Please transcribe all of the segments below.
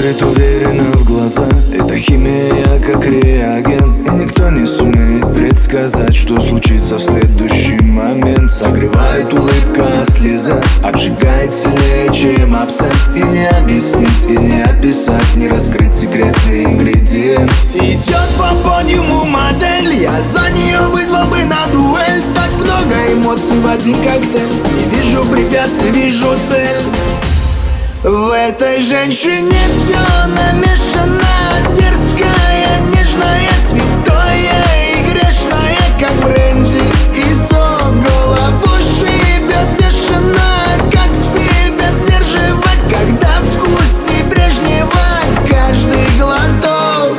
смотрит уверенно в глаза. Это химия как реагент, и никто не сумеет предсказать, что случится в следующий момент. Согревает улыбка, а слеза обжигает сильнее, чем абсент. И не объяснить, и не описать, не раскрыть секретный ингредиент. Идет по подиуму модель, я за нее вызвал бы на дуэль. Так много эмоций в один коктейль, не вижу препятствий, вижу цель. В этой женщине все намешано, дерзкая, нежная, святое и грешное, как бренди и сок. Голову шибет бешено, как себя сдерживать, когда вкусней прежнего каждый глоток.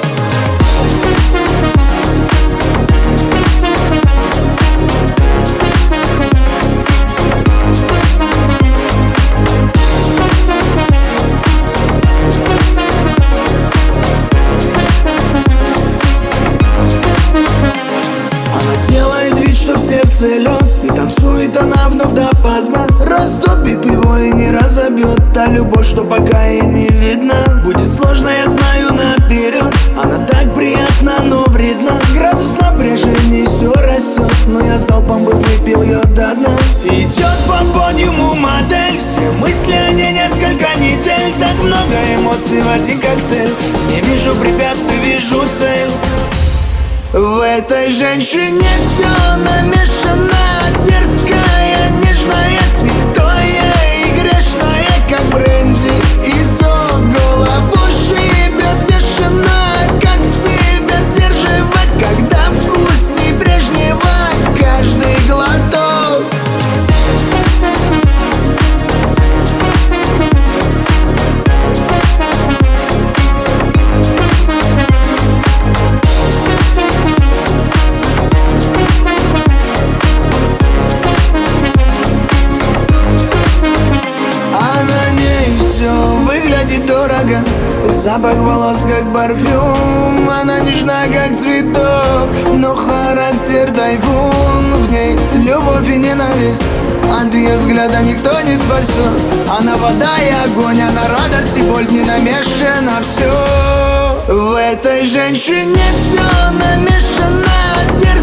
Что в сердце лед, и танцует она вновь допоздна. Растопит его и не разобьет та любовь, что пока и не видно. Будет сложно, я знаю наперед. Она так приятна, но вредна. Градус напряжения все растет, но я залпом бы выпил ее до дна. Идет по подиуму модель, все мысли о ней несколько недель. Так много эмоций в один коктейль, не вижу препятствий, вижу цель. В этой женщине все намешано, дерзкая, нежная, святое и грешное, как бренди и сок. Голову шибет бешено, как себя сдерживать, когда вкусней прежнего каждый глоток. Дорого, запах волос как парфюм. Она нежна как цветок, но характер тайфун. В ней любовь и ненависть, от ее взгляда никто не спасет. Она вода и огонь, она радость и боль, не намешано все. В этой женщине все намешано,